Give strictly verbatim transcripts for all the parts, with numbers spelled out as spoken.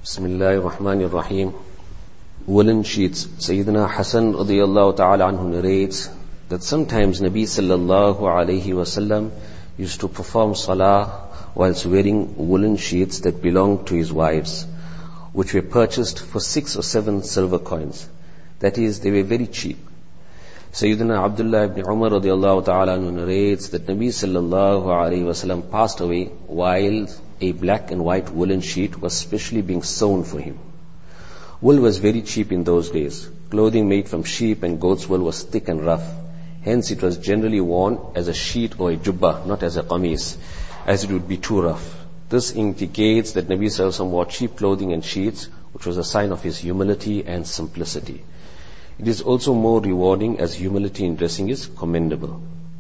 Bismillahir Rahmanir Rahim. Woolen sheets. Sayyidina Hasan radiyallahu ta'ala anhu narrates that sometimes Nabi sallallahu alayhi wasallam used to perform salah whilst wearing woolen sheets that belonged to his wives, which were purchased for six or seven silver coins. That is, they were very cheap. Sayyidina Abdullah ibn Umar radiyallahu ta'ala anhu narrates that Nabi sallallahu alayhi wasallam passed away while a black and white woolen sheet was specially being sewn for him. Wool was very cheap in those days. Clothing made from sheep and goat's wool was thick and rough. Hence it was generally worn as a sheet or a jubbah, not as a qamis, as it would be too rough. This indicates that Nabi sallallahu alaihi wasallam wore cheap clothing and sheets, which was a sign of his humility and simplicity. It is also more rewarding as humility in dressing is commendable.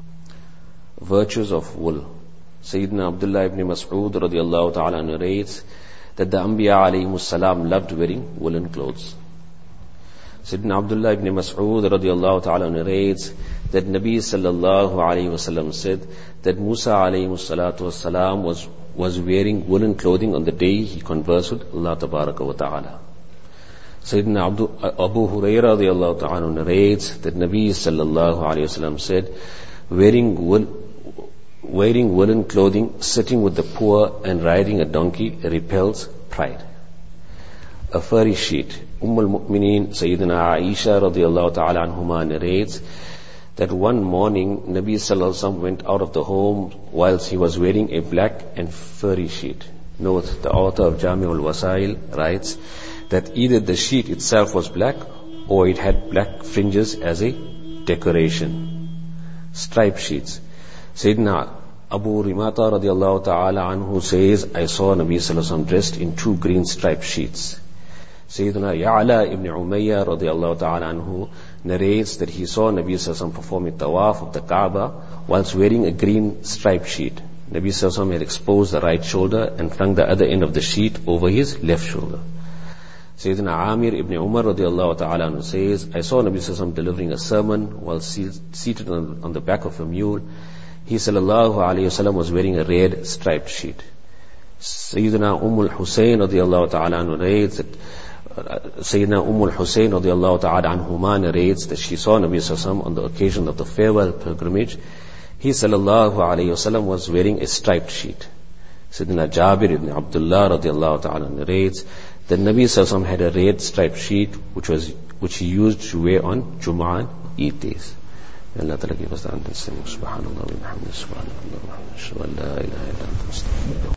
Virtues of wool. Sayyidina Abdullah ibn Mas'ud radiyallahu ta'ala narrates that the Anbiya alayhimus salam loved wearing woolen clothes. Sayyidina Abdullah ibn Mas'ud radiyallahu ta'ala narrates that Nabi sallallahu alayhi wasallam said that Musa alayhimus salatu wassalam was, was wearing woolen clothing on the day he conversed with Allah tabaraka wa ta'ala. Sayyidina Abdu, Abu Hurairah radiyallahu ta'ala narrates that Nabi sallallahu alayhi wasallam said, wearing wool, Wearing woolen clothing, sitting with the poor and riding a donkey repels pride. A furry sheet. Umm al-Mu'mineen Sayyidina Aisha radiyallahu ta'ala anhuma narrates that one morning Nabi sallallahu alaihi wasallam went out of the home whilst he was wearing a black and furry sheet. Note, the author of Jami' al-Wasail writes that either the sheet itself was black or it had black fringes as a decoration. Striped sheets. Sayyidina Abu Rimata radiyallahu ta'ala anhu says, I saw Nabi sallallahu alaihi wasallam dressed in two green striped sheets. Sayyidina Ya'la ibn Umayyah radiyallahu ta'ala anhu narrates that he saw Nabi sallallahu alaihi wasallam perform a tawaf of the Kaaba whilst wearing a green striped sheet. Nabi sallallahu alaihi wasallam had exposed the right shoulder and flung the other end of the sheet over his left shoulder. Sayyidina Amir ibn Umar radiyallahu ta'ala anhu says, I saw Nabi sallallahu alaihi wasallam delivering a sermon while seated on, on the back of a mule. He sallallahu alayhi wasallam was wearing a red striped sheet. Sayyidina Umm al-Husayn radiyallahu ta'ala anhu narrates that uh, Sayyidina Umm al-Husayn radiyallahu ta'ala anhuma narrates that she saw Nabi sallallahu alayhi wasallam on the occasion of the farewell pilgrimage. He sallallahu alayhi wasallam was wearing a striped sheet. Sayyidina Jabir ibn Abdullah radiyallahu ta'ala narrates that Nabi sallallahu alayhi wasallam had a red striped sheet which was which he used to wear on Jum'ah and Eid days. Allah Ta'ala give us the understanding. Subhanallah wa bihamdihi, subhanallah wa bihamdihi, ashhadu an la ilaha illa anta, astaghfiruka.